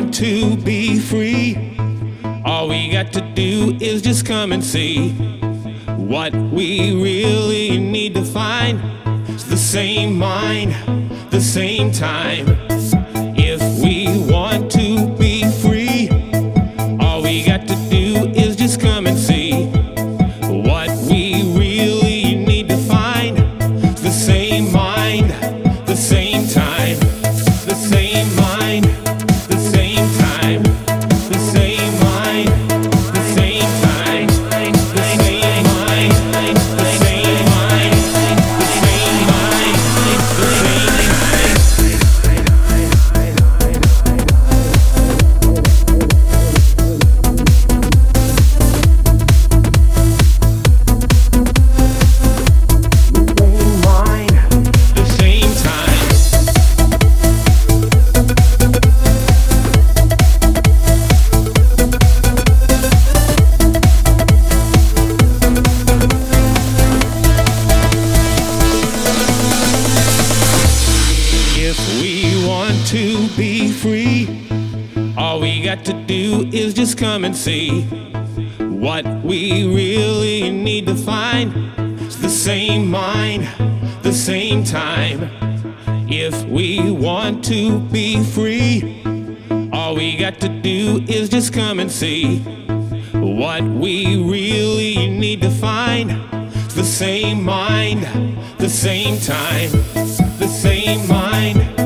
want to be free, all we got to do is just come and see. What we really need to find is the same mind, the same time. If we want to be free, all we got to do is just come and see. What we really need to find is the same mind, the same time. The same mind, the same time. The same mind, the same time. The same mind, the same mind. The same mind, the same to be free, all we got to do is just come and see. What we really need to find is the same mind, the same time. If we want to be free, all we got to do is just come and see. What we really need to find is the same mind, the same time. The same mind,